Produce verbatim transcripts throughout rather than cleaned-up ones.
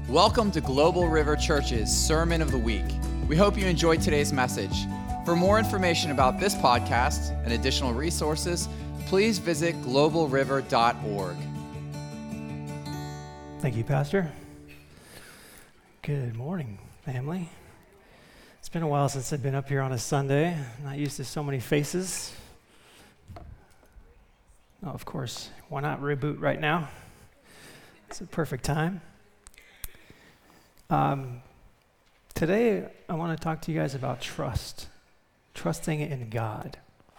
Welcome to Global River Church's Sermon of the Week. We hope you enjoyed today's message. For more information about this podcast and additional resources, please visit global river dot org. Thank you, Pastor. Good morning, family. It's been a while since I've been up here on a Sunday. I'm not used to so many faces. Oh, of course, why not reboot right now? It's a perfect time. Um, today, I want to talk to you guys about trust, trusting in God.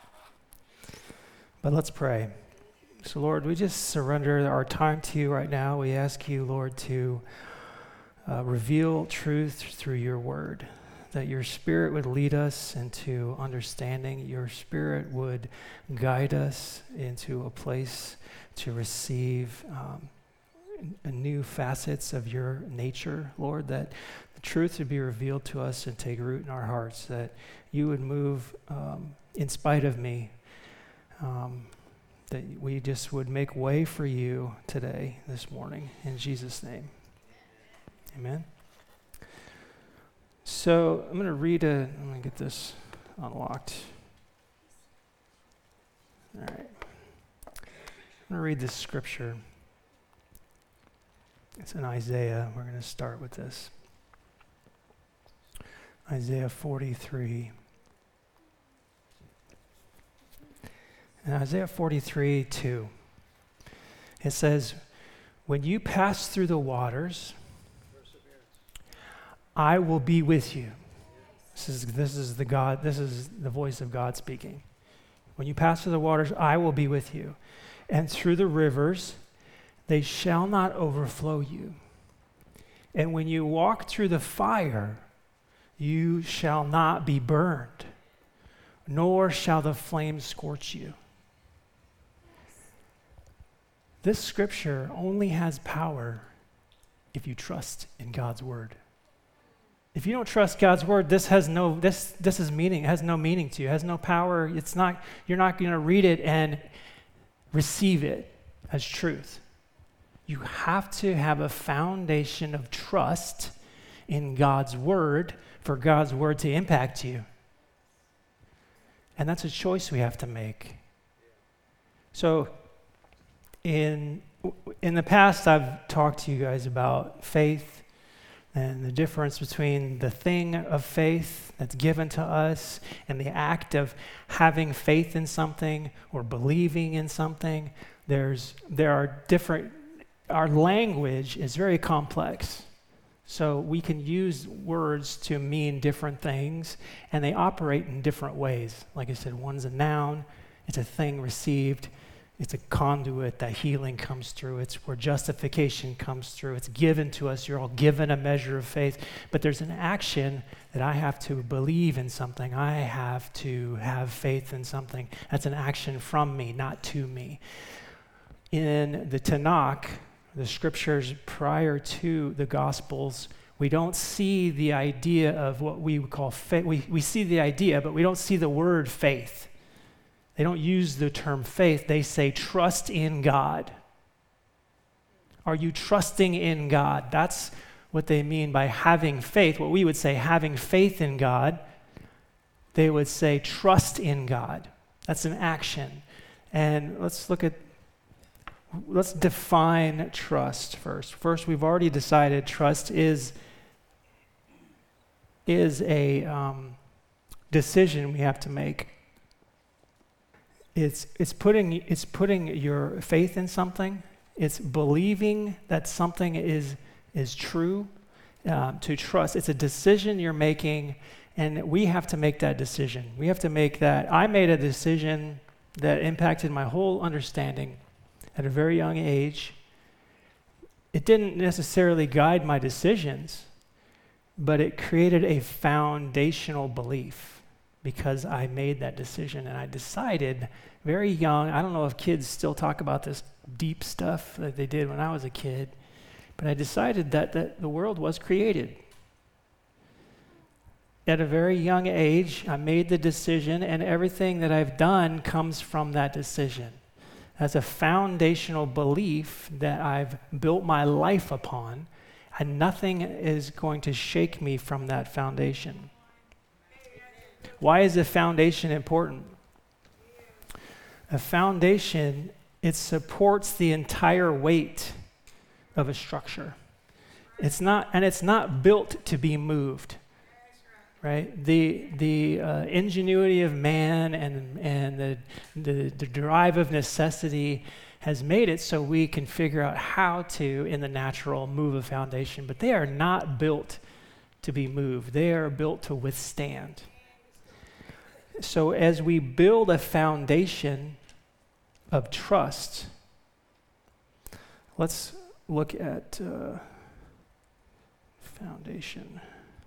But let's pray. So, Lord, we just surrender our time to you right now. We ask you, Lord, to uh, reveal truth through your word, that your Spirit would lead us into understanding. Your Spirit would guide us into a place to receive um, new facets of your nature, Lord, that the truth would be revealed to us and take root in our hearts, that you would move um, in spite of me, um, that we just would make way for you today, this morning, in Jesus' name. Amen. So I'm going to read a, I'm going to get this unlocked. All right. I'm going to read this scripture. It's in Isaiah. We're going to start with this. Isaiah forty-three. In Isaiah forty-three, two, it says, "When you pass through the waters, I will be with you." This is this is the God. This is the voice of God speaking. When you pass through the waters, I will be with you, and through the rivers, they shall not overflow you. And when you walk through the fire, you shall not be burned, nor shall the flames scorch you. This scripture only has power if you trust in God's word. If you don't trust God's word, this has no this this is meaning, it has no meaning to you, it has no power. It's not, you're not going to read it and receive it as truth. You have to have a foundation of trust in God's word for God's word to impact you. And that's a choice we have to make. So in in the past, I've talked to you guys about faith and the difference between the thing of faith that's given to us and the act of having faith in something or believing in something. There's there are different Our language is very complex, so we can use words to mean different things, and they operate in different ways. Like I said, one's a noun, it's a thing received, it's a conduit that healing comes through, it's where justification comes through, it's given to us, you're all given a measure of faith, but there's an action that I have to believe in something, I have to have faith in something. That's an action from me, not to me. In the Tanakh, the scriptures prior to the Gospels, we don't see the idea of what we would call faith. We, we see the idea, but we don't see the word faith. They don't use the term faith. They say trust in God. Are you trusting in God? That's what they mean by having faith. What we would say having faith in God, they would say trust in God. That's an action. And let's look at Let's define trust first. First, we've already decided trust is, is a um, decision we have to make. It's, it's, putting, it's putting your faith in something. It's believing that something is, is true. Um, to trust, it's a decision you're making, and we have to make that decision. We have to make that. I made a decision that impacted my whole understanding at a very young age. It didn't necessarily guide my decisions, but it created a foundational belief because I made that decision and I decided very young, I don't know if kids still talk about this deep stuff that they did when I was a kid, but I decided that, that the world was created. At a very young age, I made the decision, and everything that I've done comes from that decision. As a foundational belief that I've built my life upon, and nothing is going to shake me from that foundation. Why is a foundation important? A foundation, it supports the entire weight of a structure. It's not, and it's not built to be moved, right? The the uh, ingenuity of man and and the, the the drive of necessity has made it so we can figure out how to, in the natural, move a foundation. But they are not built to be moved. They are built to withstand. So as we build a foundation of trust, let's look at uh, foundation.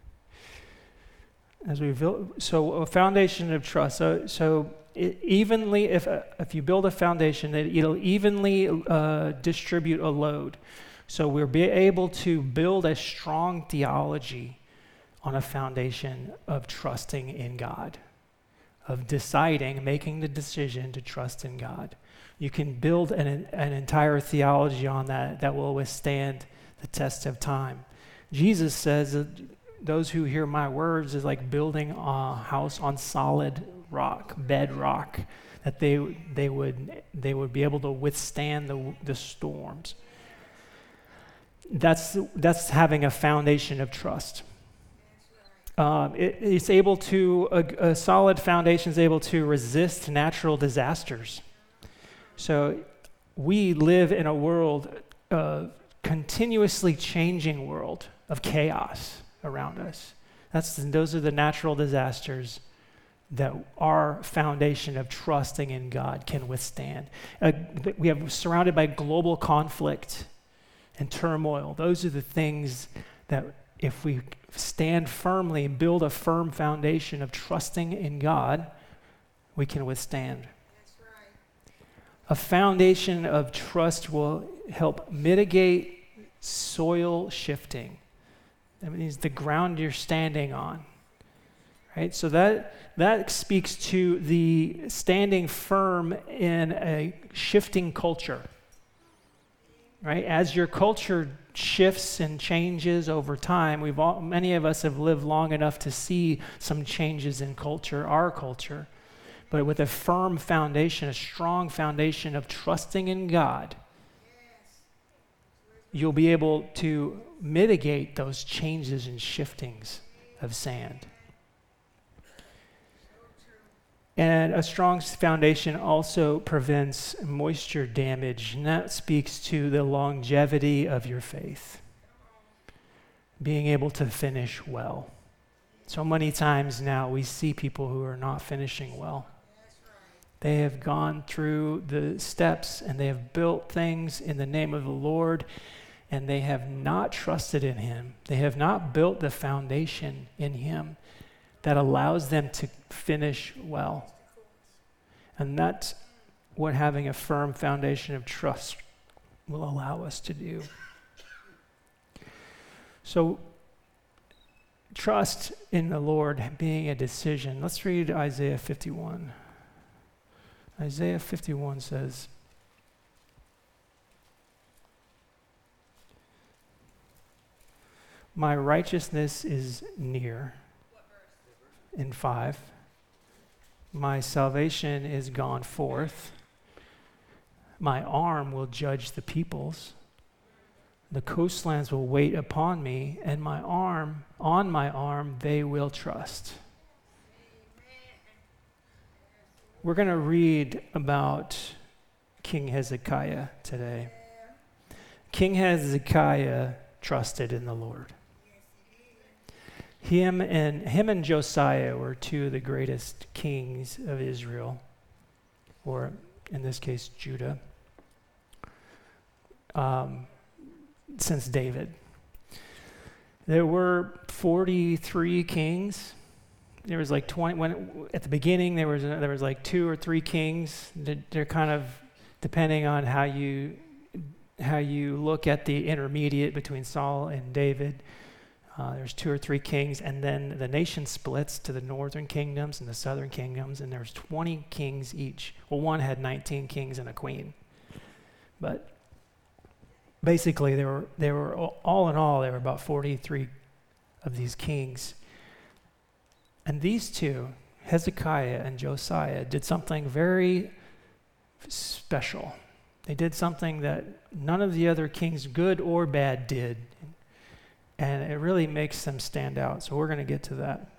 As we build, so a foundation of trust. So, so it evenly, if uh, if you build a foundation, it, it'll evenly uh, distribute a load. So we'll be able to build a strong theology on a foundation of trusting in God, of deciding, making the decision to trust in God. You can build an an entire theology on that that will withstand the test of time. Jesus says that those who hear my words is like building a house on solid rock, bedrock, that they they would they would be able to withstand the the storms. That's that's having a foundation of trust. Um, it, it's able to a, a solid foundation is able to resist natural disasters. So we live in a world, uh, continuously changing world of chaos around us. That's those are the natural disasters that our foundation of trusting in God can withstand. Uh, we have surrounded by global conflict and turmoil. Those are the things that if we stand firmly and build a firm foundation of trusting in God, we can withstand. That's right. A foundation of trust will help mitigate soil shifting. That means the ground you're standing on, right? So that that speaks to the standing firm in a shifting culture, right? As your culture shifts and changes over time, we've all, many of us have lived long enough to see some changes in culture, our culture, but with a firm foundation, a strong foundation of trusting in God, you'll be able to mitigate those changes and shiftings of sand. And a strong foundation also prevents moisture damage, and that speaks to the longevity of your faith. Being able to finish well. So many times now we see people who are not finishing well. They have gone through the steps and they have built things in the name of the Lord, and they have not trusted in Him. They have not built the foundation in Him that allows them to finish well. And that's what having a firm foundation of trust will allow us to do. So, trust in the Lord being a decision. Let's read Isaiah fifty-one. Isaiah fifty-one says, "My righteousness is near." In five. "My salvation is gone forth. My arm will judge the peoples. The coastlands will wait upon me, and my arm, on my arm, they will trust." We're going to read about King Hezekiah today. King Hezekiah trusted in the Lord. Him and him and Josiah were two of the greatest kings of Israel, or in this case, Judah, um, since David. There were forty-three kings. There was like twenty. When at the beginning there was there was like two or three kings. They're kind of depending on how you how you look at the intermediate between Saul and David. Uh, there's two or three kings, and then the nation splits to the northern kingdoms and the southern kingdoms, and there's twenty kings each. Well, one had nineteen kings and a queen. But basically, there were, there were all in all, there were about forty-three of these kings. And these two, Hezekiah and Josiah, did something very special. They did something that none of the other kings, good or bad, did. And it really makes them stand out. So we're going to get to that.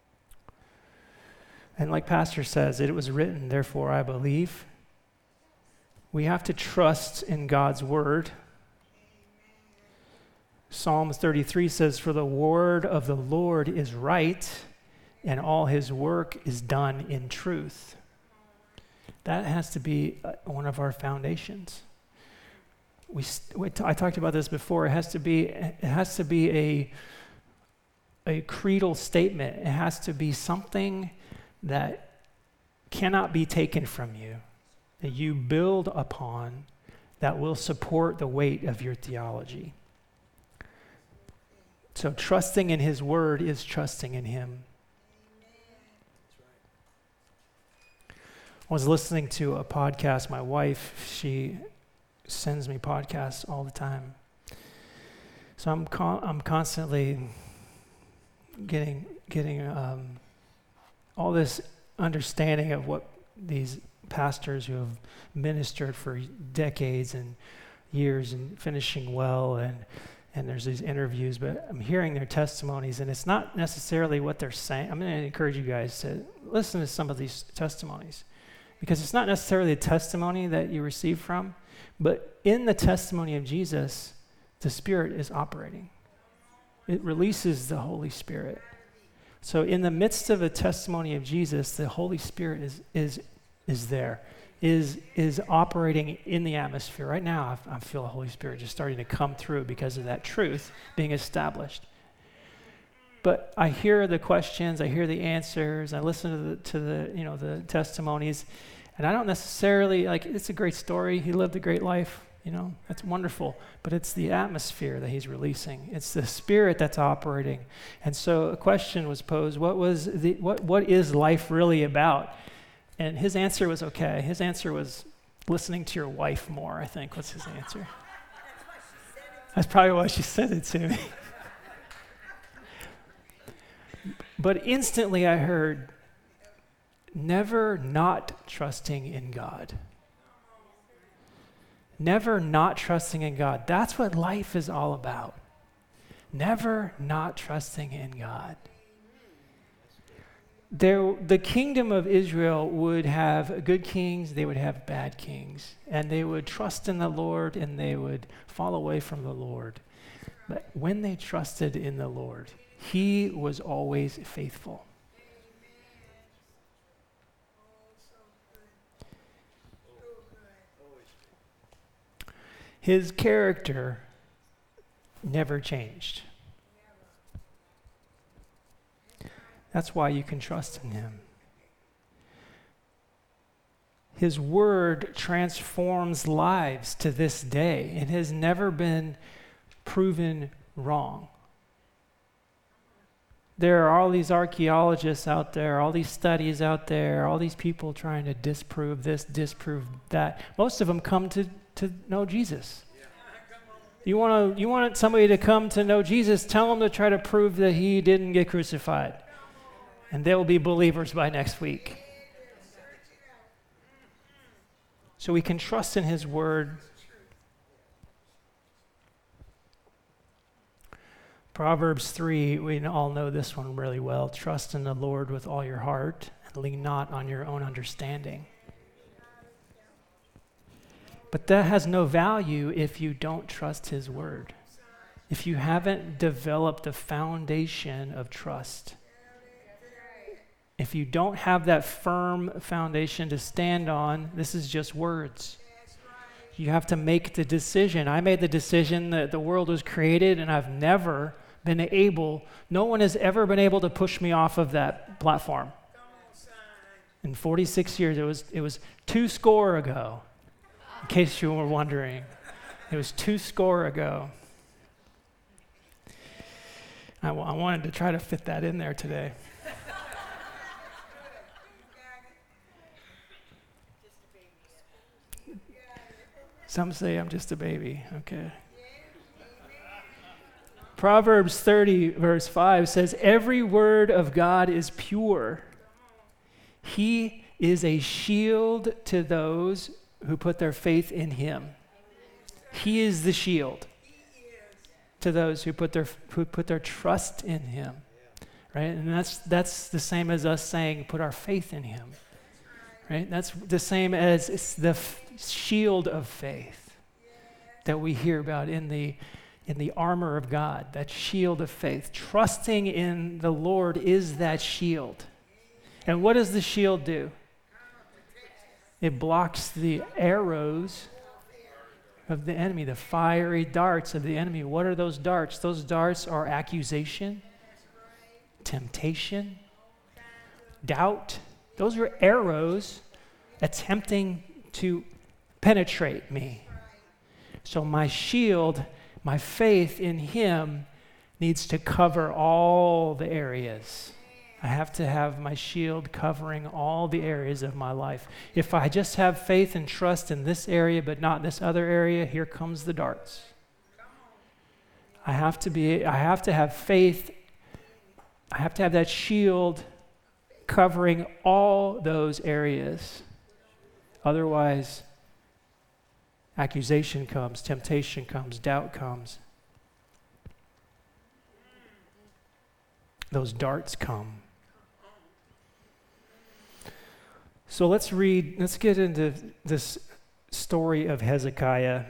And like Pastor says, it was written, therefore I believe. We have to trust in God's word. Psalms thirty-three says, for the word of the Lord is right, and all his work is done in truth. That has to be one of our foundations. We, we t- I talked about this before. It has to be, it has to be a, a creedal statement. It has to be something that cannot be taken from you, that you build upon, that will support the weight of your theology. So trusting in his word is trusting in him. I was listening to a podcast. My wife, she sends me podcasts all the time. So I'm con- I'm constantly getting getting um, all this understanding of what these pastors who have ministered for decades and years and finishing well, and and there's these interviews, but I'm hearing their testimonies, and it's not necessarily what they're saying. I'm going to encourage you guys to listen to some of these testimonies, because it's not necessarily a testimony that you receive from, but in the testimony of Jesus, the Spirit is operating. It releases the Holy Spirit. So in the midst of a testimony of Jesus, the Holy Spirit is is is there, is is operating in the atmosphere. Right now, I, I feel the Holy Spirit just starting to come through because of that truth being established. But I hear the questions, I hear the answers, I listen to the to the you know the testimonies, and I don't necessarily like. It's a great story. He lived a great life. You know, that's wonderful, but it's the atmosphere that he's releasing. It's the Spirit that's operating. And so a question was posed, what was the what what is life really about? And his answer was okay. His answer was listening to your wife more, I think was his answer. That's probably why she said it to me. But instantly I heard, never not trusting in God. Never not trusting in God. That's what life is all about. Never not trusting in God. There, the kingdom of Israel would have good kings, they would have bad kings, and they would trust in the Lord and they would fall away from the Lord. But when they trusted in the Lord, he was always faithful. His character never changed. That's why you can trust in him. His word transforms lives to this day. It has never been proven wrong. There are all these archaeologists out there, all these studies out there, all these people trying to disprove this, disprove that. Most of them come to to know Jesus. You want to you want somebody to come to know Jesus, tell them to try to prove that he didn't get crucified. And they will be believers by next week. So we can trust in his word. Proverbs three, we all know this one really well. Trust in the Lord with all your heart and lean not on your own understanding. But that has no value if you don't trust his word. If you haven't developed the foundation of trust. If you don't have that firm foundation to stand on, this is just words. You have to make the decision. I made the decision that the world was created, and I've never been able, no one has ever been able to push me off of that platform. In forty-six years, it was it was two score ago. In case you were wondering, it was two score ago. I, w- I wanted to try to fit that in there today. Some say I'm just a baby. Okay, Proverbs thirty, verse five says, every word of God is pure. He is a shield to those who put their faith in him. He is the shield to those who put their who put their trust in him. Right? And that's that's the same as us saying put our faith in him. Right? That's the same as it's the f- shield of faith that we hear about in the in the armor of God, that shield of faith. Trusting in the Lord is that shield. And what does the shield do? It blocks the arrows of the enemy, the fiery darts of the enemy. What are those darts? Those darts are accusation, temptation, doubt. Those are arrows attempting to penetrate me. So my shield, my faith in him needs to cover all the areas. I have to have my shield covering all the areas of my life. If I just have faith and trust in this area but not this other area, here comes the darts. I have to be I have to have faith. I have to have that shield covering all those areas. Otherwise, accusation comes, temptation comes, doubt comes. Those darts come. So let's read, let's get into this story of Hezekiah.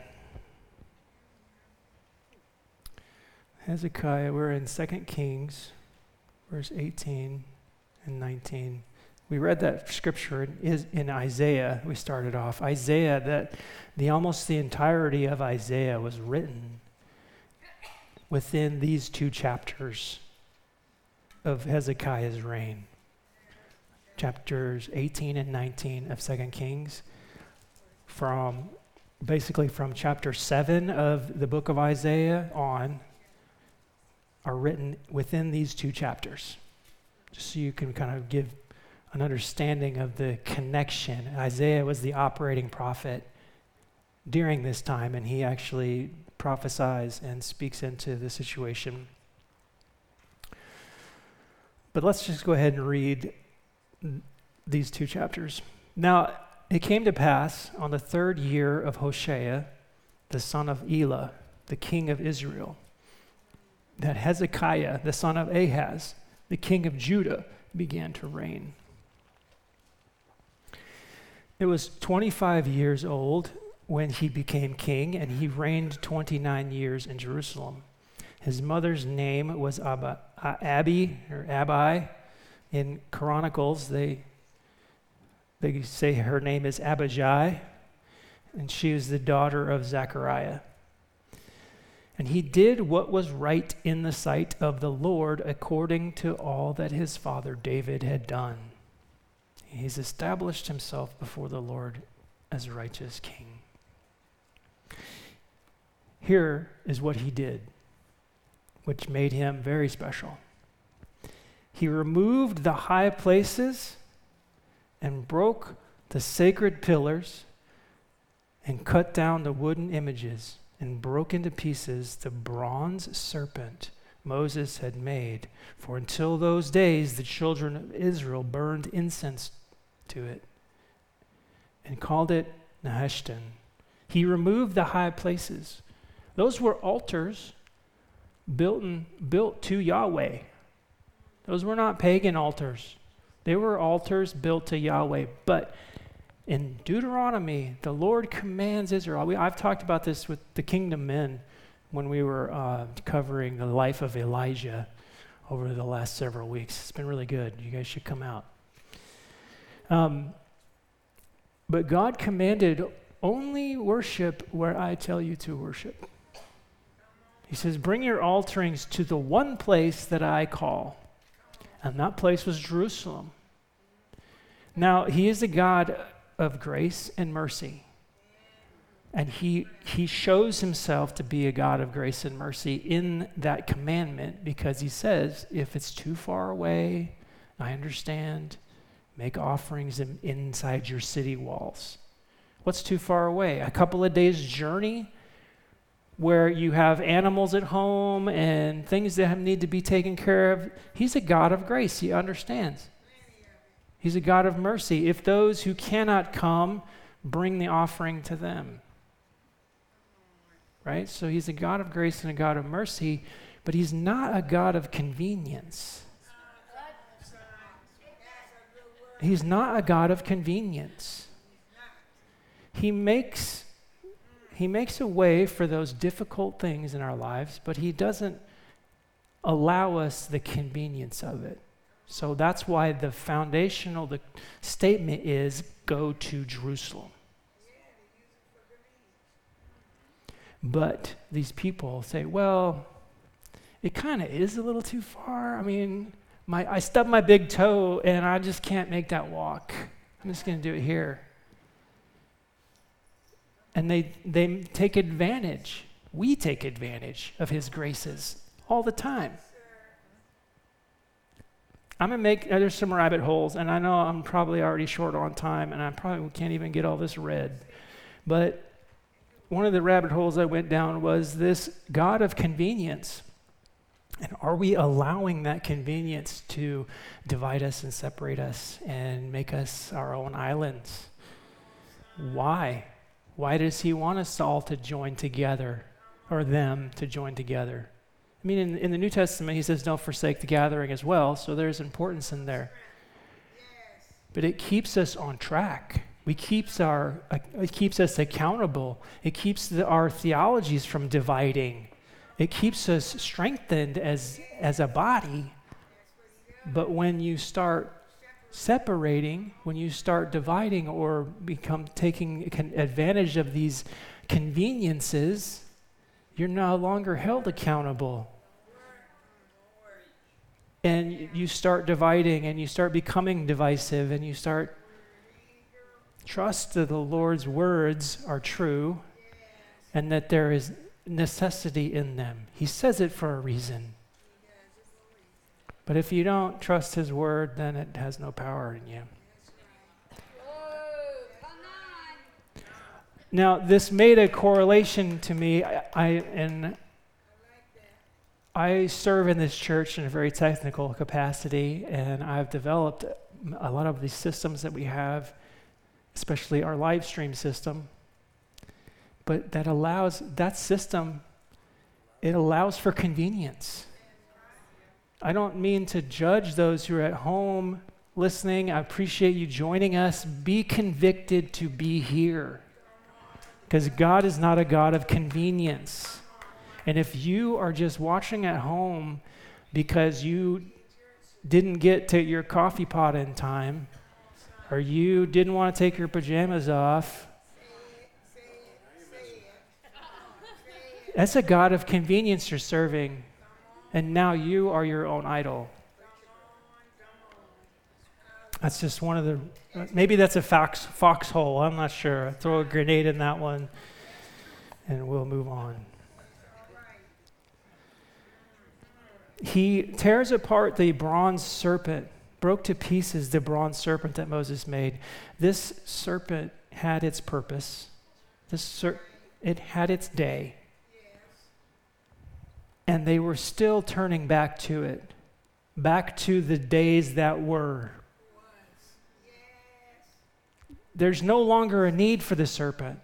Hezekiah, we're in Second Kings, verse eighteen and nineteen. We read that scripture in, in Isaiah. We started off. Isaiah, that the almost the entirety of Isaiah was written within these two chapters of Hezekiah's reign. Chapters eighteen and nineteen of Second Kings. From basically from chapter seven of the book of Isaiah on are written within these two chapters. Just so you can kind of give an understanding of the connection. Isaiah was the operating prophet during this time, and he actually prophesies and speaks into the situation. But let's just go ahead and read these two chapters. Now, it came to pass on the third year of Hoshea, the son of Elah, the king of Israel, that Hezekiah, the son of Ahaz, the king of Judah, began to reign. It was twenty-five years old when he became king, and he reigned twenty-nine years in Jerusalem. His mother's name was Abba, uh, Abi, or Abi. In Chronicles, they, they say her name is Abijah, and she was the daughter of Zechariah. And he did what was right in the sight of the Lord according to all that his father David had done. He's established himself before the Lord as a righteous king. Here is what he did, which made him very special. He removed the high places and broke the sacred pillars and cut down the wooden images and broke into pieces the bronze serpent Moses had made. For until those days, the children of Israel burned incense to it and called it Nehushtan. He removed the high places. Those were altars built, in, built to Yahweh. Those were not pagan altars. They were altars built to Yahweh. But in Deuteronomy, the Lord commands Israel. We, I've talked about this with the Kingdom Men when we were uh, covering the life of Elijah over the last several weeks. It's been really good. You guys should come out. Um, but God commanded only worship where I tell you to worship. He says, bring your offerings to the one place that I call. And that place was Jerusalem. Now, he is a God of grace and mercy. And he he shows himself to be a God of grace and mercy in that commandment, because he says, if it's too far away, I understand, make offerings in, inside your city walls. What's too far away? A couple of days' journey where you have animals at home and things that have- need to be taken care of. He's a God of grace. He understands. He's a God of mercy. If those who cannot come, bring the offering to them. Right? So he's a God of grace and a God of mercy, but he's not a God of convenience. He's not a God of convenience. He makes, he makes a way for those difficult things in our lives, but he doesn't allow us the convenience of it. So that's why the foundational the statement is, go to Jerusalem. But these people say, well, it kind of is a little too far. I mean, my I stubbed my big toe and I just can't make that walk. I'm just going to do it here. And they they take advantage. We take advantage of his graces all the time. I'm going to make, there's some rabbit holes, and I know I'm probably already short on time, and I probably can't even get all this read. But one of the rabbit holes I went down was this God of convenience. And are we allowing that convenience to divide us and separate us and make us our own islands? Why? Why does he want us all to join together, or them to join together? I mean, in, in the New Testament, he says, don't forsake the gathering as well, so there's importance in there. But it keeps us on track. We keeps our, uh, it keeps us accountable. It keeps the, our theologies from dividing. It keeps us strengthened as, as a body. But when you start separating, when you start dividing or become taking advantage of these conveniences, you're no longer held accountable. And you start dividing and you start becoming divisive and you start trust that the Lord's words are true and that there is necessity in them. He says it for a reason. But if you don't trust his word, then it has no power in you. Now, this made a correlation to me. I, I and I serve in this church in a very technical capacity, and I've developed a lot of these systems that we have, especially our live stream system. But that allows, that system, it allows for convenience. I don't mean to judge those who are at home listening. I appreciate you joining us. Be convicted to be here. Because God is not a God of convenience. And if you are just watching at home because you didn't get to your coffee pot in time, or you didn't want to take your pajamas off, that's a God of convenience you're serving. And now you are your own idol. That's just one of the, maybe that's a fox, foxhole. I'm not sure. Throw a grenade in that one and we'll move on. He tears apart the bronze serpent, broke to pieces the bronze serpent that Moses made. This serpent had its purpose. This ser- it had its day. And they were still turning back to it, back to the days that were. There's no longer a need for the serpent.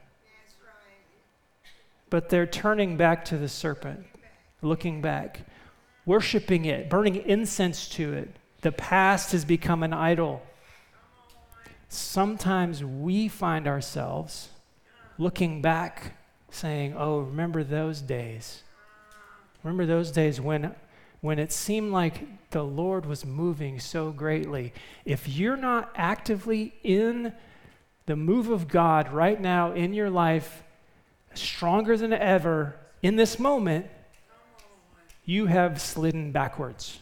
But they're turning back to the serpent, looking back, worshiping it, burning incense to it. The past has become an idol. Sometimes we find ourselves looking back, saying, oh, remember those days. Remember those days when, when it seemed like the Lord was moving so greatly. If you're not actively in the move of God right now in your life, stronger than ever, in this moment, you have slidden backwards.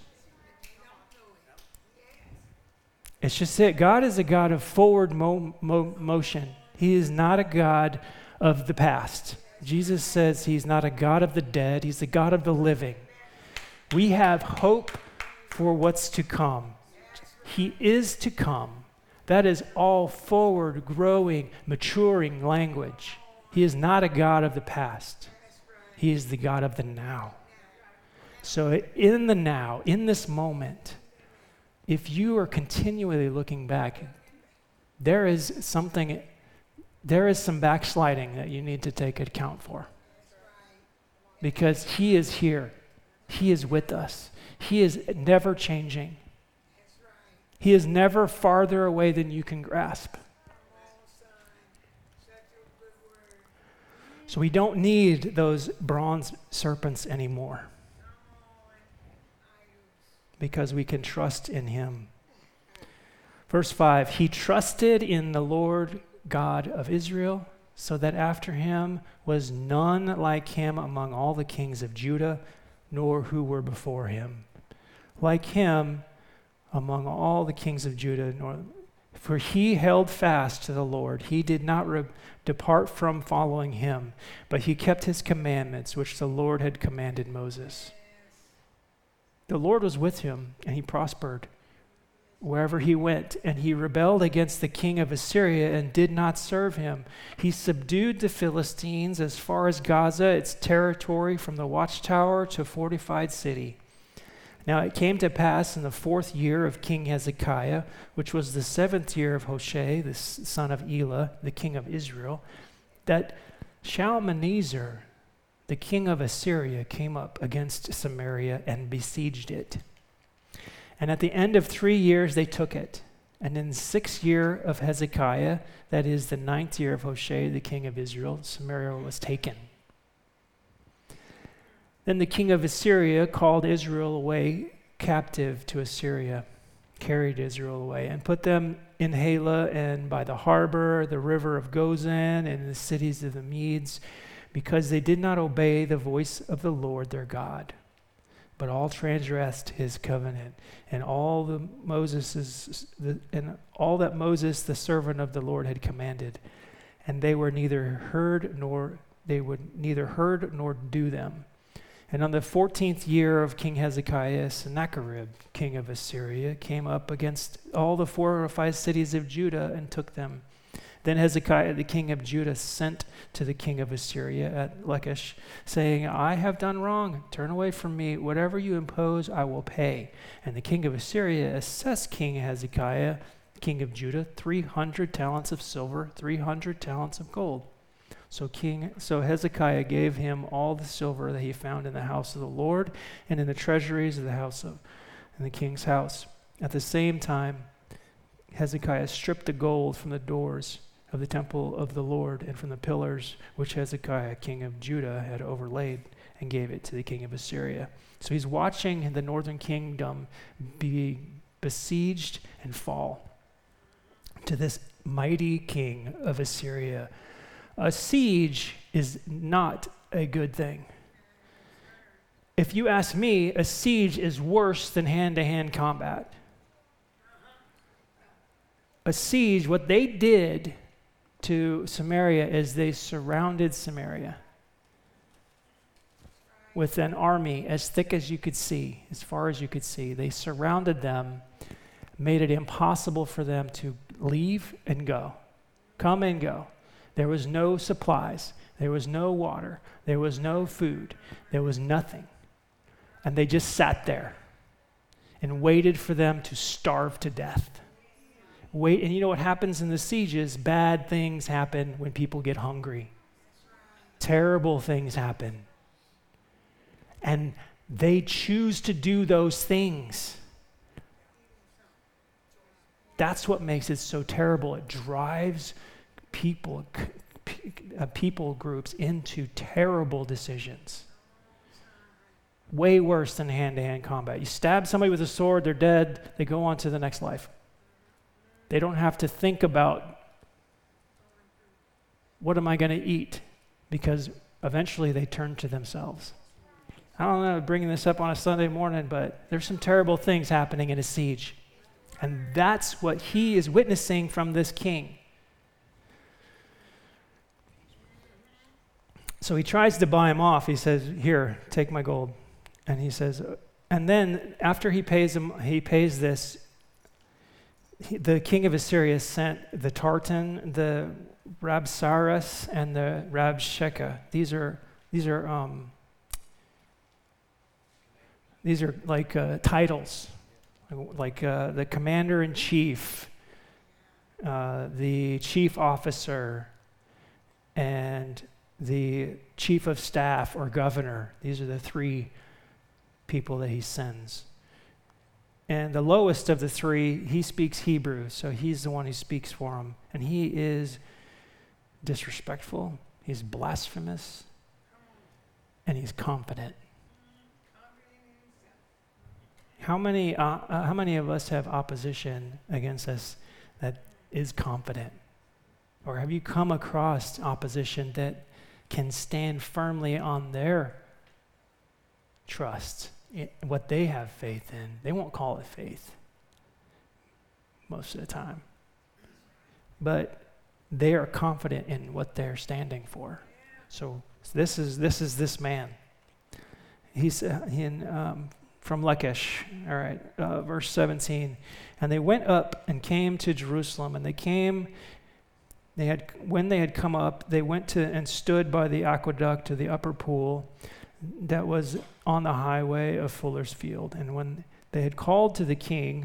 It's just it. God is a God of forward mo- mo- motion. He is not a God of the past. Jesus says he's not a God of the dead. He's the God of the living. We have hope for what's to come. He is to come. That is all forward, growing, maturing language. He is not a God of the past. He is the God of the now. So in the now, in this moment, if you are continually looking back, there is something, there is some backsliding that you need to take account for. Because he is here. He is with us. He is never changing. He is never farther away than you can grasp. So we don't need those bronze serpents anymore, because we can trust in him. Verse five, he trusted in the Lord God of Israel, so that after him was none like him among all the kings of Judah, nor who were before him. Like him among all the kings of Judah, nor, for he held fast to the Lord. He did not re- depart from following him, but he kept his commandments, which the Lord had commanded Moses. The Lord was with him, and he prospered wherever he went, and he rebelled against the king of Assyria and did not serve him. He subdued the Philistines as far as Gaza, its territory from the watchtower to a fortified city. Now it came to pass in the fourth year of King Hezekiah, which was the seventh year of Hoshea, the son of Elah, the king of Israel, that Shalmaneser, the king of Assyria, came up against Samaria and besieged it. And at the end of three years, they took it. And in the sixth year of Hezekiah, that is the ninth year of Hoshea, the king of Israel, Samaria was taken. Then the king of Assyria called Israel away captive to Assyria, carried Israel away, and put them in Halah and by the harbor, the river of Gozan, and in the cities of the Medes, because they did not obey the voice of the Lord their God, but all transgressed his covenant, and all the Moses the, and all that Moses the servant of the Lord had commanded, and they were neither heard nor they would neither heard nor do them. And on the fourteenth year of King Hezekiah, Sennacherib, king of Assyria, came up against all the fortified cities of Judah and took them. Then Hezekiah, the king of Judah, sent to the king of Assyria at Lachish, saying, I have done wrong. Turn away from me. Whatever you impose, I will pay. And the king of Assyria assessed King Hezekiah, king of Judah, three hundred talents of silver, three hundred talents of gold. So King, so Hezekiah gave him all the silver that he found in the house of the Lord and in the treasuries of the house of, in the king's house. At the same time, Hezekiah stripped the gold from the doors of the temple of the Lord and from the pillars which Hezekiah, king of Judah, had overlaid, and gave it to the king of Assyria. So he's watching the northern kingdom be besieged and fall to this mighty king of Assyria. A siege is not a good thing. If you ask me, a siege is worse than hand-to-hand combat. A siege, what they did to Samaria is they surrounded Samaria with an army as thick as you could see, as far as you could see. They surrounded them, made it impossible for them to leave and go, come and go. There was no supplies. There was no water. There was no food. There was nothing. And they just sat there and waited for them to starve to death. Wait, and you know what happens in the sieges? Bad things happen when people get hungry. Terrible things happen. And they choose to do those things. That's what makes it so terrible. It drives people, uh, people groups into terrible decisions. Way worse than hand-to-hand combat. You stab somebody with a sword, they're dead, they go on to the next life. They don't have to think about, what am I going to eat? Because eventually they turn to themselves. I don't know, bringing this up on a Sunday morning, but there's some terrible things happening in a siege. And that's what he is witnessing from this king. So he tries to buy him off. He says, here, take my gold. And he says, and then after he pays him, he pays this, he, the king of Assyria sent the Tartan, the Rabsaris, and the Rabshakeh. These are these are um, these are like uh, titles, like uh, the commander in chief, uh, the chief officer, and the chief of staff or governor. These are the three people that he sends. And the lowest of the three, he speaks Hebrew, so he's the one who speaks for him. And he is disrespectful, he's blasphemous, and he's confident. How many, uh, uh, how many of us have opposition against us that is confident? Or have you come across opposition that can stand firmly on their trust, in what they have faith in? They won't call it faith most of the time. But they are confident in what they're standing for. So this is this is this man. He's uh, in um, from Lachish. All right, uh, verse seventeen. And they went up and came to Jerusalem, and they came. They had when they had come up, they went to and stood by the aqueduct to the upper pool that was on the highway of Fuller's Field. And when they had called to the king,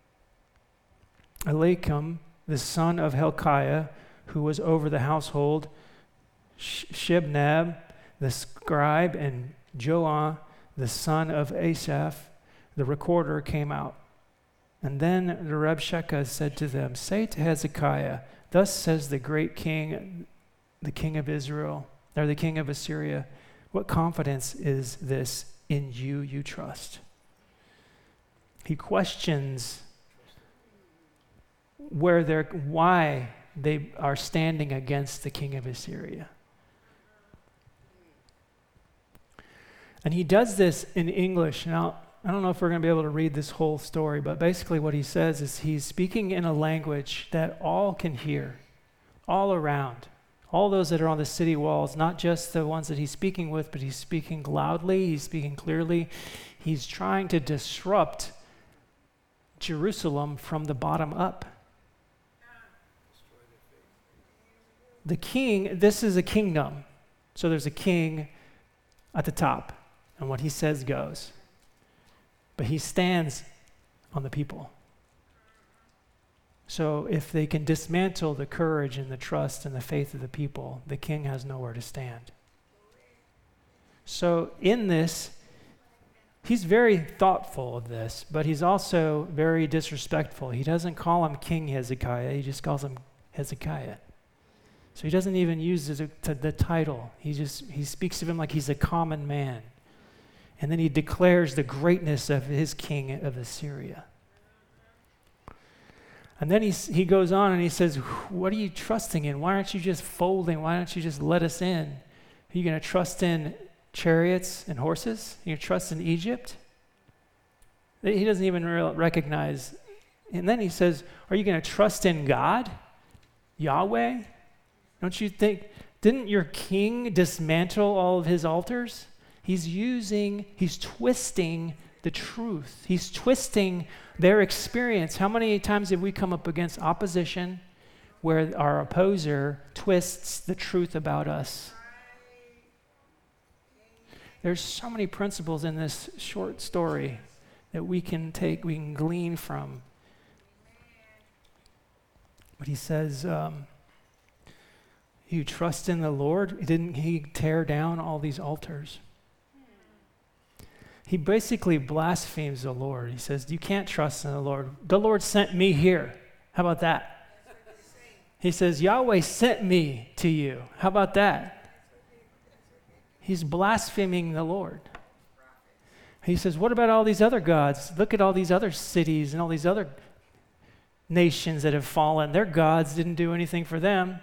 Eliakim, the son of Hilkiah, who was over the household, Shebnab, the scribe, and Joah, the son of Asaph, the recorder, came out. And then the Rabshakeh said to them, say to Hezekiah, thus says the great king, the king of Israel, or the king of Assyria, what confidence is this in you you trust? He questions where they're, why they are standing against the king of Assyria. And he does this in English. Now, I don't know if we're going to be able to read this whole story, but basically what he says is he's speaking in a language that all can hear, all around. All those that are on the city walls, not just the ones that he's speaking with, but he's speaking loudly, he's speaking clearly. He's trying to disrupt Jerusalem from the bottom up. The king, this is a kingdom. So there's a king at the top, and what he says goes. But he stands on the people. So if they can dismantle the courage and the trust and the faith of the people, the king has nowhere to stand. So in this, he's very thoughtful of this, but he's also very disrespectful. He doesn't call him King Hezekiah, he just calls him Hezekiah. So he doesn't even use the, the title. He just he speaks of him like he's a common man. And then he declares the greatness of his king of Assyria. And then he, he goes on and he says, what are you trusting in? Why aren't you just folding? Why don't you just let us in? Are you going to trust in chariots and horses? Are you going to trust in Egypt? He doesn't even re- recognize. And then he says, are you going to trust in God? Yahweh? Don't you think, didn't your king dismantle all of his altars? He's using, he's twisting the truth. He's twisting their experience. How many times have we come up against opposition where our opposer twists the truth about us? There's so many principles in this short story that we can take, we can glean from. But he says, um, you trust in the Lord? Didn't he tear down all these altars? He basically blasphemes the Lord. He says, you can't trust in the Lord. The Lord sent me here. How about that? He says, Yahweh sent me to you. How about that? He's blaspheming the Lord. He says, what about all these other gods? Look at all these other cities and all these other nations that have fallen. Their gods didn't do anything for them.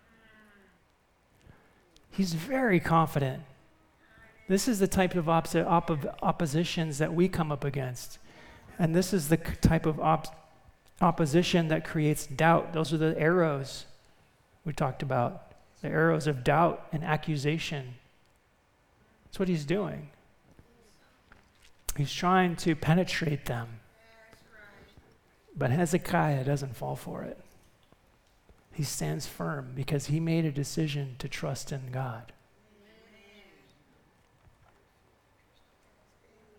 He's very confident. This is the type of op- op- oppositions that we come up against. And this is the type of op- opposition that creates doubt. Those are the arrows we talked about, the arrows of doubt and accusation. That's what he's doing. He's trying to penetrate them. But Hezekiah doesn't fall for it. He stands firm because he made a decision to trust in God.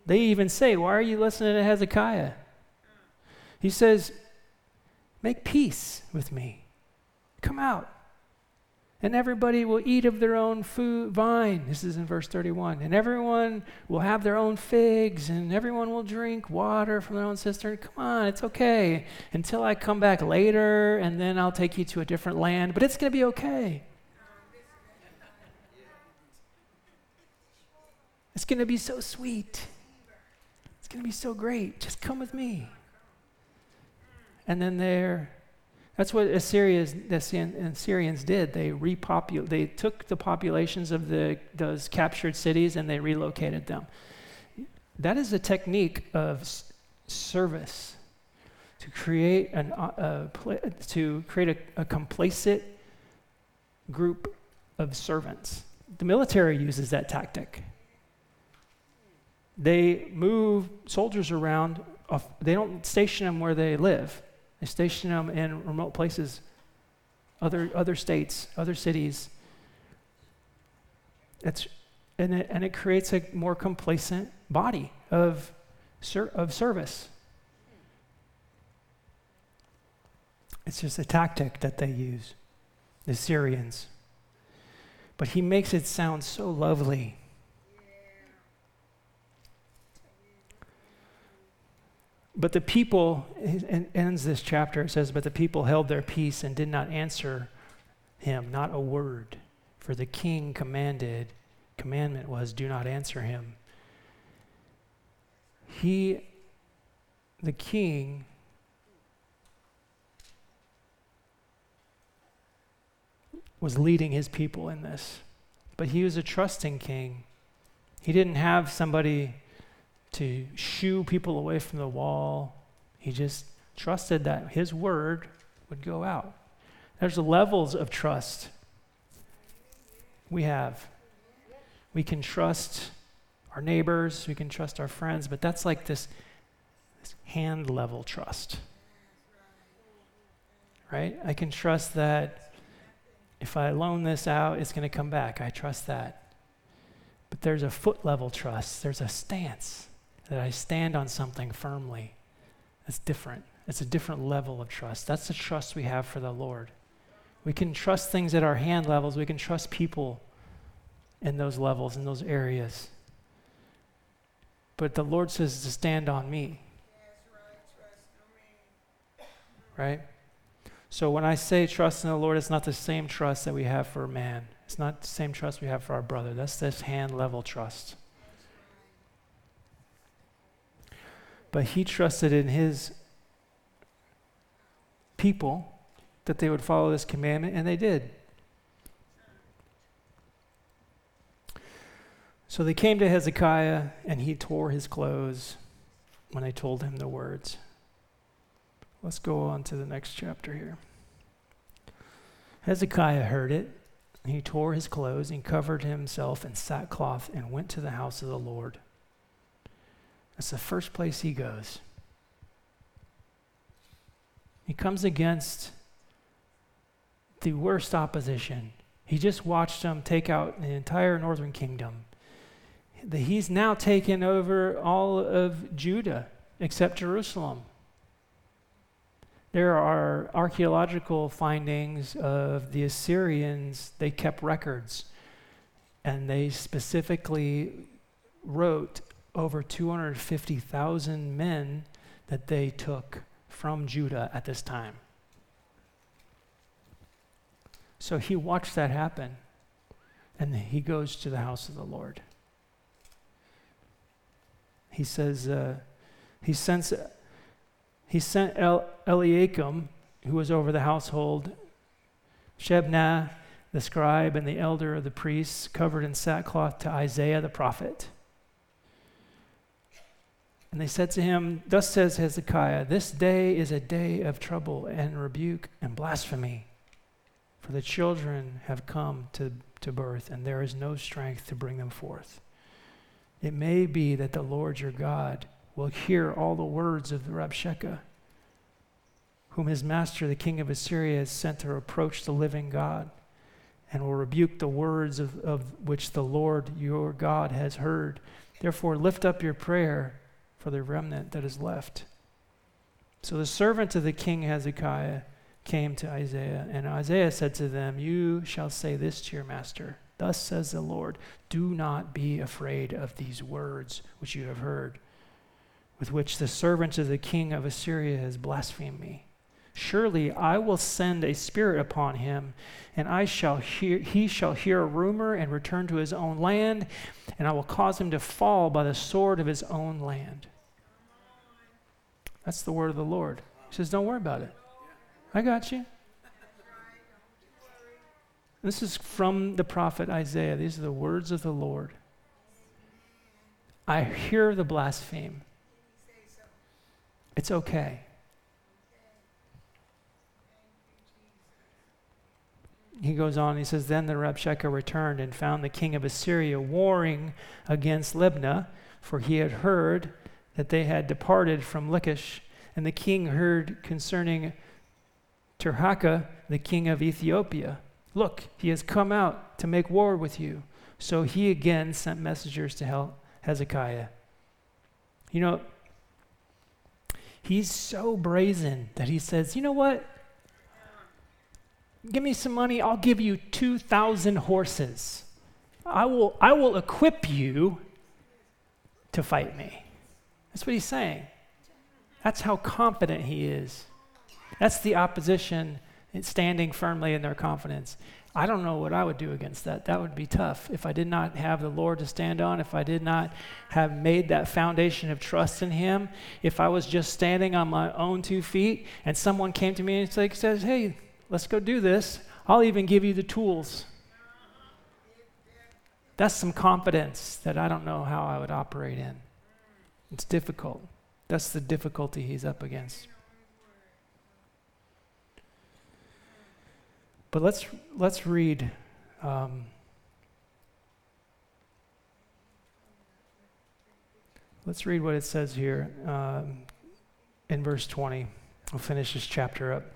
They even say, why are you listening to Hezekiah? He says, make peace with me. Come out. And everybody will eat of their own food vine. This is in verse thirty-one. And everyone will have their own figs, and everyone will drink water from their own cistern. Come on, it's okay. Until I come back later, and then I'll take you to a different land. But it's going to be okay. It's going to be so sweet. It's going to be so great. Just come with me. And then they're That's what Assyrians, the Assyrians did. They repopul- They took the populations of the those captured cities and they relocated them. That is a technique of s- service to create an uh, pl- to create a, a complacent group of servants. The military uses that tactic. They move soldiers around. Off, they don't station them where they live. They station them in remote places, other other states, other cities. It's and it and it creates a more complacent body of ser, of service. It's just a tactic that they use, the Syrians. But he makes it sound so lovely. But the people, it ends this chapter, it says, but the people held their peace and did not answer him, not a word. For the king commanded, commandment was, do not answer him. He, the king, was leading his people in this. But he was a trusting king. He didn't have somebody to shoo people away from the wall. He just trusted that his word would go out. There's levels of trust we have. We can trust our neighbors, we can trust our friends, but that's like this, this hand level trust. Right? I can trust that if I loan this out, it's going to come back. I trust that. But there's a foot level trust. There's a stance that I stand on something firmly. That's different. It's a different level of trust. That's the trust we have for the Lord. We can trust things at our hand levels. We can trust people in those levels, in those areas. But the Lord says to stand on me. Right? So when I say trust in the Lord, it's not the same trust that we have for man. It's not the same trust we have for our brother. That's this hand level trust. But he trusted in his people that they would follow this commandment, and they did. So they came to Hezekiah, and he tore his clothes when they told him the words. Let's go on to the next chapter here. Hezekiah heard it. He tore his clothes and covered himself in sackcloth and went to the house of the Lord. That's the first place he goes. He comes against the worst opposition. He just watched them take out the entire northern kingdom. He's now taken over all of Judah except Jerusalem. There are archaeological findings of the Assyrians. They kept records, and they specifically wrote over two hundred fifty thousand men that they took from Judah at this time. So he watched that happen, and he goes to the house of the Lord. He says, uh, he sends, he sent El- Eliakim, who was over the household, Shebna, the scribe, and the elder of the priests, covered in sackcloth, to Isaiah the prophet. And they said to him, thus says Hezekiah, this day is a day of trouble and rebuke and blasphemy, for the children have come to, to birth, and there is no strength to bring them forth. It may be that the Lord your God will hear all the words of the Rabshakeh, whom his master, the king of Assyria, has sent to reproach the living God, and will rebuke the words of, of which the Lord your God has heard. Therefore, lift up your prayer for the remnant that is left. So the servant of the king Hezekiah came to Isaiah, and Isaiah said to them, you shall say this to your master. Thus says the Lord, do not be afraid of these words which you have heard, with which the servant of the king of Assyria has blasphemed me. Surely I will send a spirit upon him, and I shall hear, he shall hear a rumor and return to his own land, and I will cause him to fall by the sword of his own land. That's the word of the Lord. He says, don't worry about it. I got you. This is from the prophet Isaiah. These are the words of the Lord. I hear the blaspheme. It's okay. He goes on, he says, then the Rabshakeh returned and found the king of Assyria warring against Libnah, for he had heard that they had departed from Lachish. And the king heard concerning Tirhakah, the king of Ethiopia. Look, he has come out to make war with you. So he again sent messengers to Hezekiah. You know, he's so brazen that he says, you know what? Give me some money, I'll give you two thousand horses. I will, I will equip you to fight me. That's what he's saying. That's how confident he is. That's the opposition standing firmly in their confidence. I don't know what I would do against that. That would be tough. If I did not have the Lord to stand on, if I did not have made that foundation of trust in him, if I was just standing on my own two feet and someone came to me and like, says, hey, let's go do this. I'll even give you the tools. That's some confidence that I don't know how I would operate in. It's difficult. That's the difficulty he's up against. But let's let's read um, let's read what it says here um, in verse twenty. We'll finish this chapter up.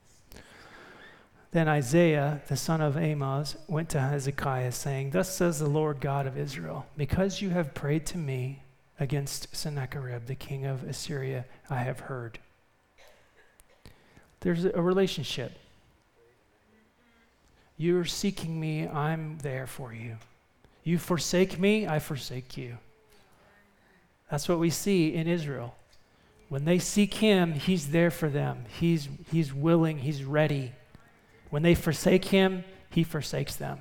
Then Isaiah, the son of Amoz, went to Hezekiah, saying, thus says the Lord God of Israel, because you have prayed to me against Sennacherib, the king of Assyria, I have heard. There's a relationship. You're seeking me, I'm there for you. You forsake me, I forsake you. That's what we see in Israel. When they seek him, he's there for them. He's, he's willing, he's ready. When they forsake him, he forsakes them.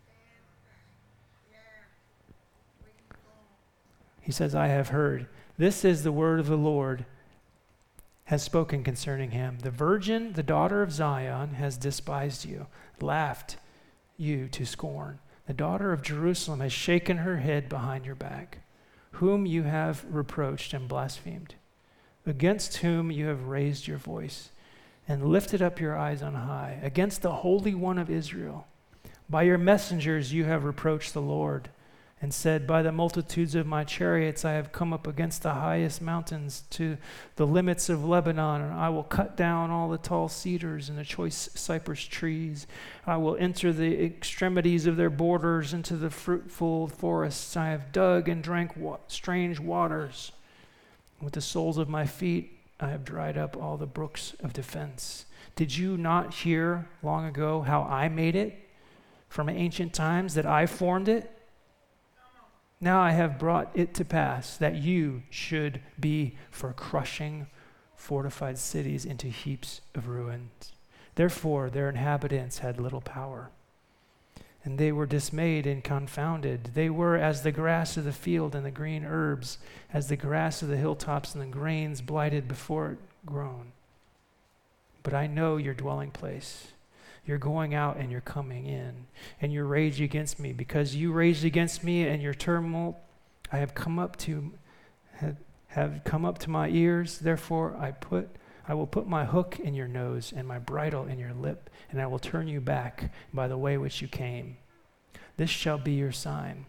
He says, I have heard. This is the word of the Lord has spoken concerning him. The virgin, the daughter of Zion, has despised you, laughed you to scorn. The daughter of Jerusalem has shaken her head behind your back, whom you have reproached and blasphemed, against whom you have raised your voice and lifted up your eyes on high, against the Holy One of Israel. By your messengers you have reproached the Lord, and said, by the multitudes of my chariots I have come up against the highest mountains to the limits of Lebanon, and I will cut down all the tall cedars and the choice cypress trees. I will enter the extremities of their borders into the fruitful forests. I have dug and drank wa- strange waters. With the soles of my feet I have dried up all the brooks of defense. Did you not hear long ago how I made it from ancient times, that I formed it? Now I have brought it to pass that you should be for crushing fortified cities into heaps of ruins. Therefore their inhabitants had little power, and they were dismayed and confounded. They were as the grass of the field and the green herbs, as the grass of the hilltops and the grains blighted before it grown. But I know your dwelling place. You're going out and you're coming in, and your rage against me, because you raged against me and your tumult I have come up to have, have come up to my ears. Therefore I put I will put my hook in your nose and my bridle in your lip, and I will turn you back by the way which you came. This shall be your sign.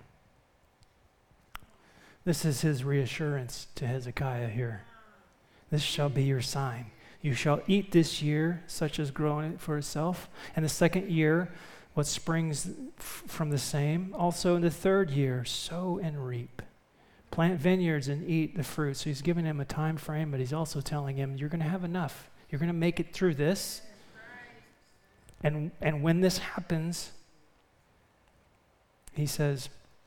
This is his reassurance to Hezekiah here. This shall be your sign. You shall eat this year such as growing for itself, and the second year what springs f- from the same. Also in the third year sow and reap, Plant vineyards and eat the fruit. So he's giving him a time frame, but he's also telling him, you're going to have enough. You're going to make it through this. And, and when this happens, he says,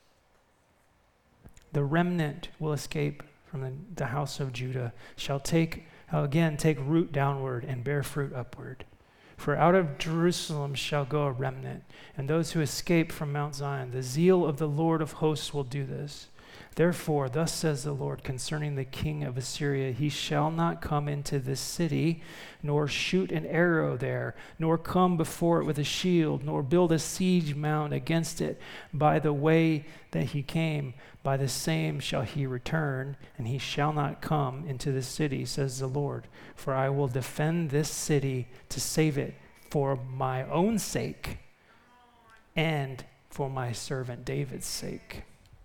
the remnant will escape from the, the house of Judah, shall take, again, take root downward and bear fruit upward. For out of Jerusalem shall go a remnant, and those who escape from Mount Zion. The zeal of the Lord of hosts will do this. Therefore, thus says the Lord concerning the king of Assyria, he shall not come into this city, nor shoot an arrow there, nor come before it with a shield, nor build a siege mound against it. By the way that he came, by the same shall he return, and he shall not come into this city, says the Lord. For I will defend this city to save it for my own sake and for my servant David's sake.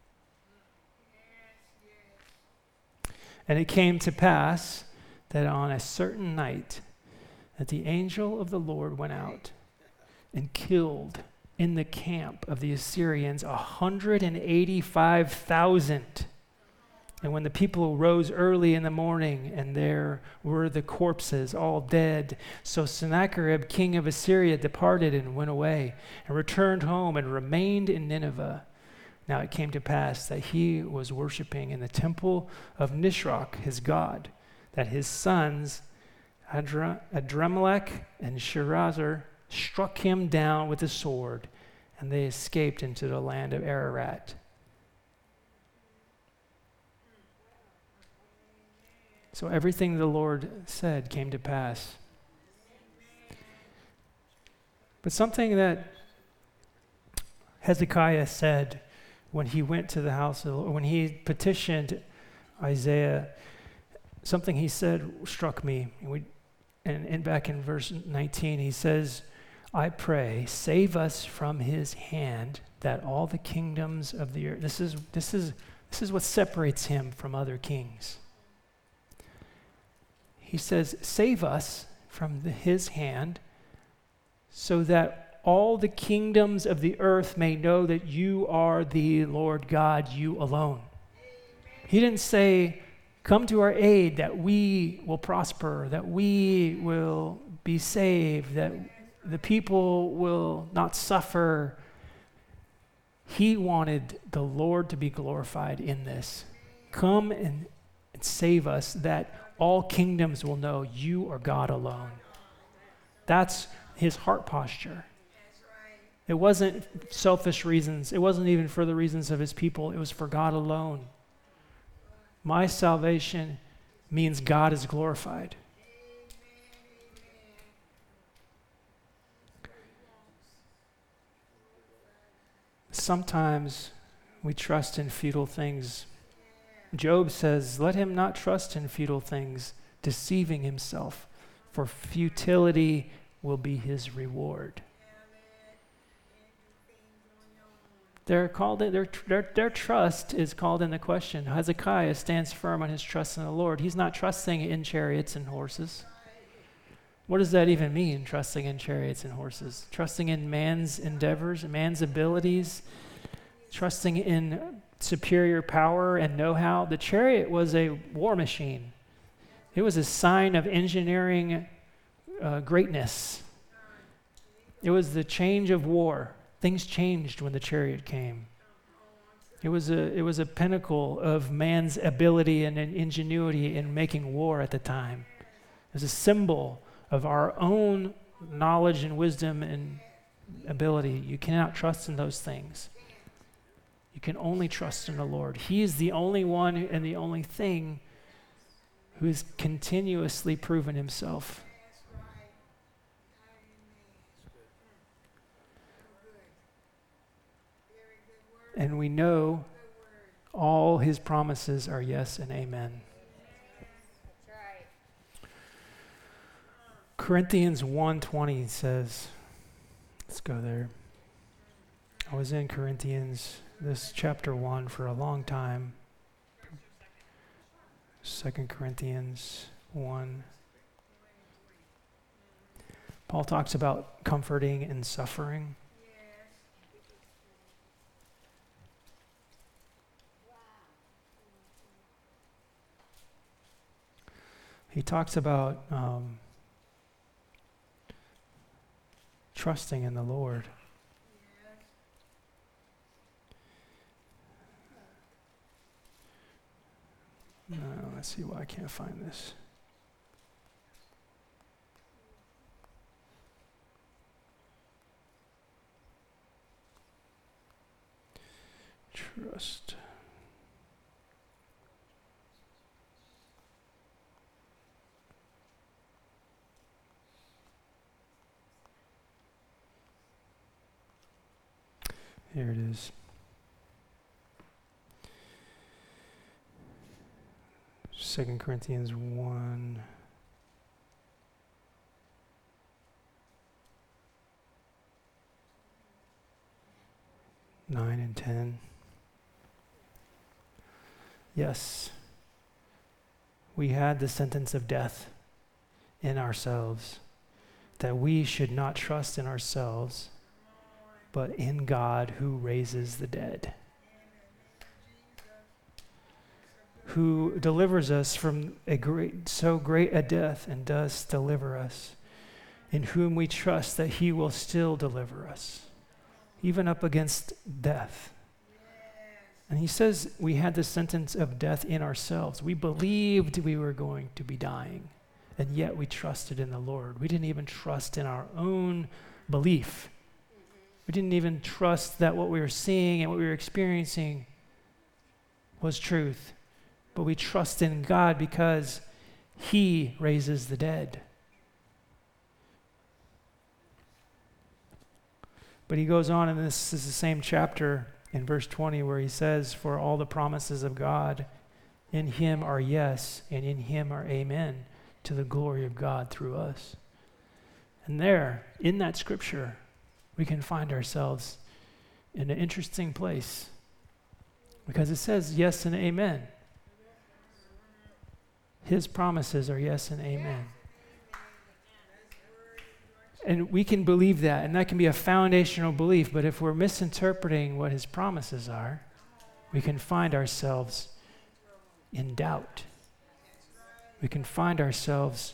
And it came to pass that on a certain night that the angel of the Lord went out and killed in the camp of the Assyrians one hundred eighty-five thousand. And when the people rose early in the morning, and there were the corpses all dead, so Sennacherib, king of Assyria, departed and went away, and returned home and remained in Nineveh. Now it came to pass that he was worshiping in the temple of Nisroch, his god, that his sons Adra- Adremelech and Sharezer struck him down with a sword, and they escaped into the land of Ararat. So everything the Lord said came to pass. But something that Hezekiah said when he went to the house of the Lord, when he petitioned Isaiah, something he said struck me. And, we, and, and back in verse nineteen, he says, I pray, save us from his hand, that all the kingdoms of the earth, this is, this is, this is what separates him from other kings. He says, save us from the, his hand, so that all the kingdoms of the earth may know that you are the Lord God, you alone. Amen. He didn't say, come to our aid, that we will prosper, that we will be saved, that the people will not suffer. He wanted the Lord to be glorified in this. Come and, and save us, that all kingdoms will know you are God alone. That's his heart posture. It wasn't selfish reasons. It wasn't even for the reasons of his people. It was for God alone. My salvation means God is glorified. Sometimes we trust in futile things. Job says, let him not trust in futile things, deceiving himself, for futility will be his reward. They're called, their, their, their trust is called into question. Hezekiah stands firm on his trust in the Lord. He's not trusting in chariots and horses. What does that even mean, trusting in chariots and horses? Trusting in man's endeavors, man's abilities, trusting in superior power and know-how. The chariot was a war machine. It was a sign of engineering uh, greatness. It was the change of war. Things changed when the chariot came. It was a it was a pinnacle of man's ability and ingenuity in making war at the time. It was a symbol of our own knowledge and wisdom and ability. You cannot trust in those things. You can only trust in the Lord. He is the only one and the only thing who has continuously proven himself. And we know all his promises are yes and amen. That's right. Corinthians one twenty says, let's go there. I was in Corinthians, this chapter one, for a long time. Second Corinthians one. Paul talks about comforting and suffering. he talks about um, trusting in the Lord. No, let's see why I can't find this. Trust. Here it is. Second Corinthians one. Nine and ten. Yes, we had the sentence of death in ourselves, that we should not trust in ourselves, but in God who raises the dead, who delivers us from a great, so great a death and does deliver us, in whom we trust that he will still deliver us, even up against death. And he says we had the sentence of death in ourselves. We believed we were going to be dying, and yet we trusted in the Lord. We didn't even trust in our own belief. We didn't even trust that what we were seeing and what we were experiencing was truth. But we trust in God because he raises the dead. But he goes on, and this is the same chapter in verse twenty, where he says, for all the promises of God in him are yes, and in him are amen, to the glory of God through us. And there, in that scripture, we can find ourselves in an interesting place, because it says yes and amen. His promises are yes and amen. And we can believe that, and that can be a foundational belief, but if we're misinterpreting what his promises are, we can find ourselves in doubt. We can find ourselves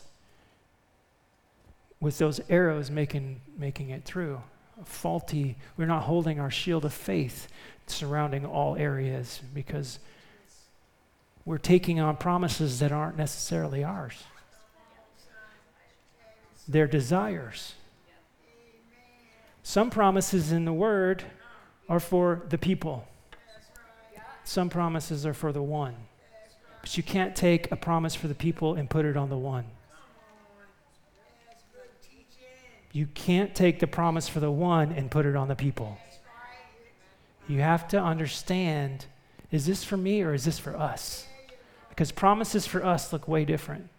with those arrows making, making it through. Faulty, we're not holding our shield of faith surrounding all areas, because we're taking on promises that aren't necessarily ours. Their desires. Some promises in the Word are for the people. Some promises are for the one. But you can't take a promise for the people and put it on the one. You can't take the promise for the one and put it on the people. You have to understand, is this for me or is this for us? Because promises for us look way different.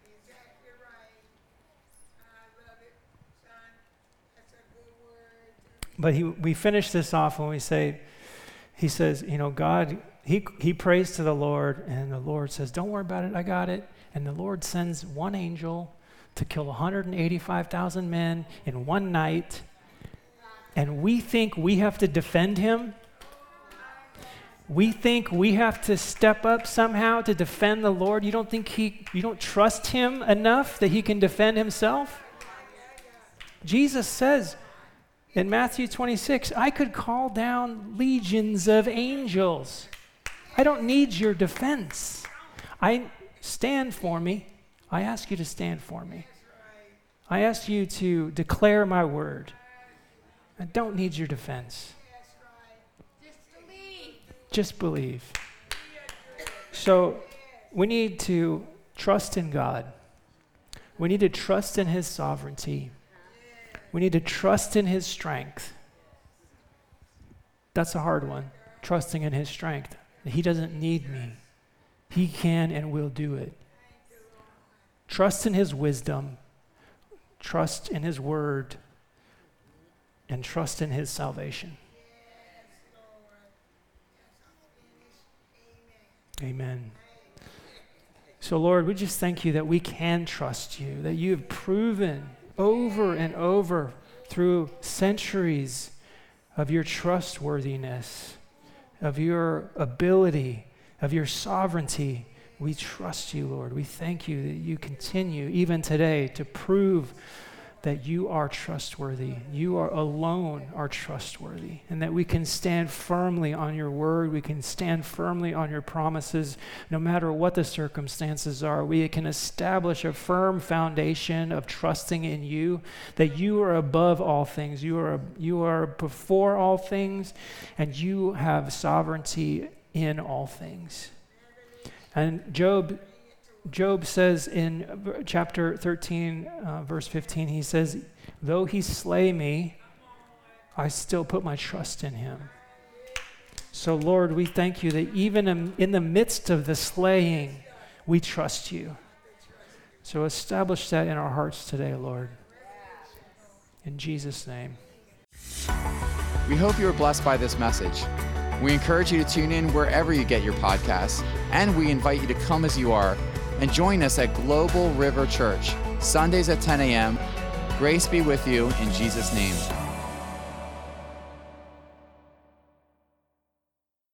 But he, we finish this off when we say, he says, you know, God, he, he prays to the Lord, and the Lord says, don't worry about it, I got it. And the Lord sends one angel to kill one hundred eighty-five thousand men in one night. And we think we have to defend him. We think we have to step up somehow to defend the Lord. You don't think he, you don't trust him enough that he can defend himself? Jesus says, in Matthew twenty-six, I could call down legions of angels. I don't need your defense. I stand for me. I ask you to stand for me. I ask you to declare my word. I don't need your defense. Just believe. Just believe. So we need to trust in God. We need to trust in his sovereignty. We need to trust in his strength. That's a hard one, trusting in his strength. He doesn't need me. He can and will do it. Trust in his wisdom. Trust in his word. And trust in his salvation. Amen. So, Lord, we just thank you that we can trust you, that you have proven over and over through centuries of your trustworthiness, of your ability, of your sovereignty, We trust you, Lord. We thank you that you continue, even today, to prove that you are trustworthy. You are alone are trustworthy, and that we can stand firmly on your word. We can stand firmly on your promises, no matter what the circumstances are. We can establish a firm foundation of trusting in you, that you are above all things. You are, you are before all things, and you have sovereignty in all things. And Job Job says in chapter thirteen, uh, verse fifteen, he says, though he slay me, I still put my trust in him. So Lord, we thank you that even in, in the midst of the slaying, we trust you. So establish that in our hearts today, Lord. In Jesus' name. We hope you were blessed by this message. We encourage you to tune in wherever you get your podcasts, and we invite you to come as you are and join us at Global River Church, Sundays at ten a.m. Grace be with you in Jesus' name.